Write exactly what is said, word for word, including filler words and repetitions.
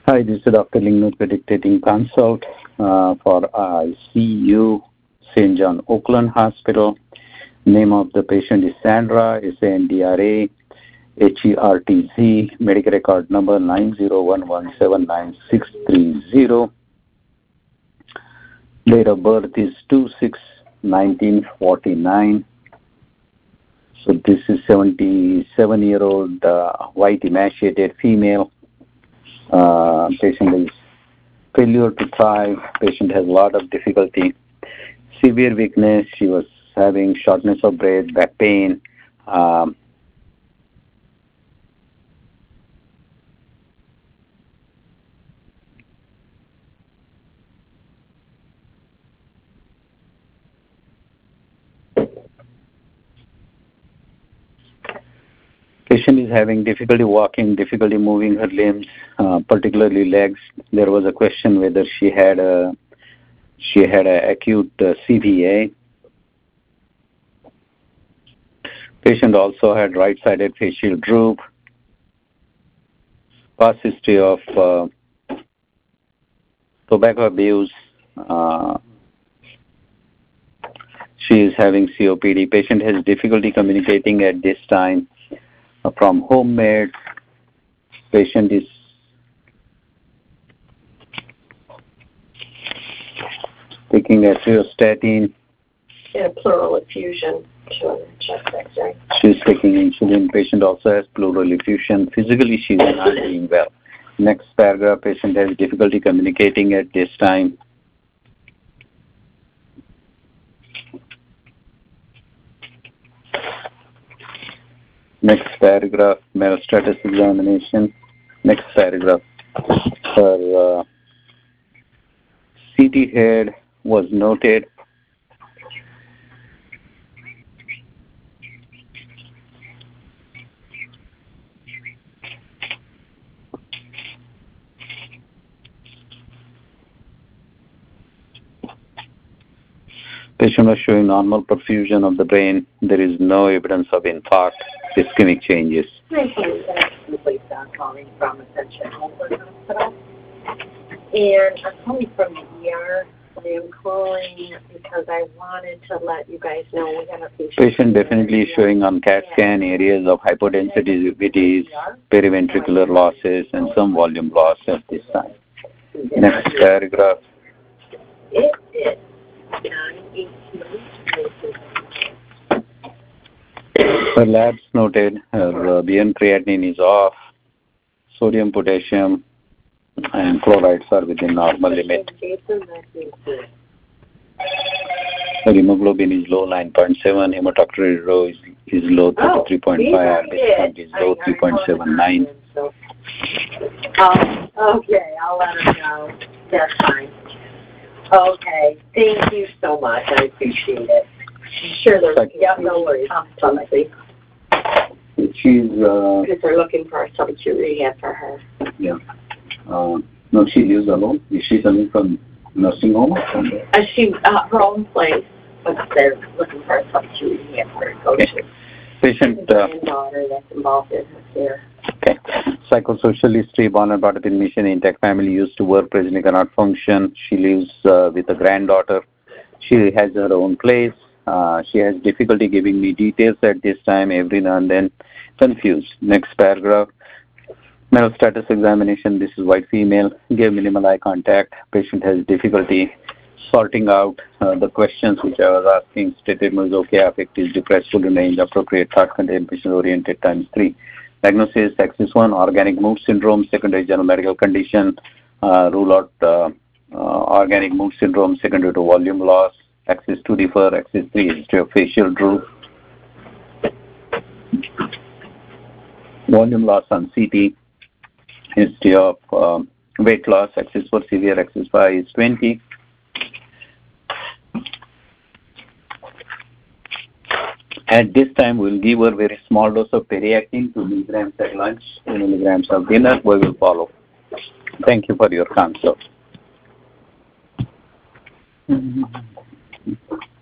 Hi, this is Doctor Lingnut Dictating Consult uh, for I C U, Saint John Oakland Hospital. Name of the patient is Sandra, S A N D R A, H E R T Z, medical record number nine zero one one seven nine six three zero. Date of birth is two six nineteen forty-nine. So this is seventy-seven-year-old uh, white emaciated female. Uh, patient is failure to thrive. Patient has a lot of difficulty. Severe weakness. She was having shortness of breath, back pain. Um, Patient is having difficulty walking, difficulty moving her limbs, uh, particularly legs. There was a question whether she had a she had a acute uh, C V A. Patient also had right-sided facial droop. Past history of uh, tobacco abuse. Uh, she is having C O P D. Patient has difficulty communicating at this time. Uh, from homemade, patient is taking a atorvastatin. Yeah, pleural effusion to chest X-ray. She's taking insulin. Patient also has pleural effusion. Physically, she is not doing well. Next paragraph, patient has difficulty communicating at this time. Next paragraph, status examination. Next paragraph, her uh, C T head was noted. Patient was showing normal perfusion of the brain. There is no evidence of infarct, ischemic changes. Hi, Lisa. I'm calling from Ascension Oakland Hospital. And I'm calling from the E R. I'm calling because I wanted to let you guys know we have a patient. Patient definitely is showing on CAT scan areas of hypodensities, periventricular losses, and some volume loss at this time. Next paragraph. It is nine eighteen. Her labs noted her uh, B N creatinine is off, sodium, potassium, and chlorides are within normal limit. Her hemoglobin is low, nine point seven. Hematocrit row is, is low, thirty-three point five. R B C count is low, three point seven nine. Um, okay, I'll let her know. That's fine. Okay, thank you so much. I appreciate it. I'm sure there's yeah, no worries. Something. She's uh, because they're looking for a subacute rehab for her. Yeah. Uh, no, she lives alone. Is she coming from nursing home? Uh, she uh, her own place, but they're looking for a subacute rehab for her to go okay. to. Patient. Uh, granddaughter that's involved in her care. Okay. Psychosocial history, born and brought up in mission, intact family, used to work, presently cannot function. She lives uh, with a granddaughter. She has her own place. Uh, she has difficulty giving me details at this time, every now and then. Confused. Next paragraph. Mental status examination. This is white female. Gave minimal eye contact. Patient has difficulty sorting out uh, the questions which I was asking. Stated was okay. Affect is depressed, full range, appropriate thought content, patient oriented times three. Diagnosis, axis one, organic mood syndrome, secondary general medical condition, uh, rule out uh, uh, organic mood syndrome, secondary to volume loss, axis two defer, axis three, history of facial droop, volume loss on C T, history of um, weight loss, axis four severe, axis five is twenty. At this time, we'll give her very small dose of periactin, two milligrams at lunch, two milligrams of dinner. We will follow. Thank you for your consult.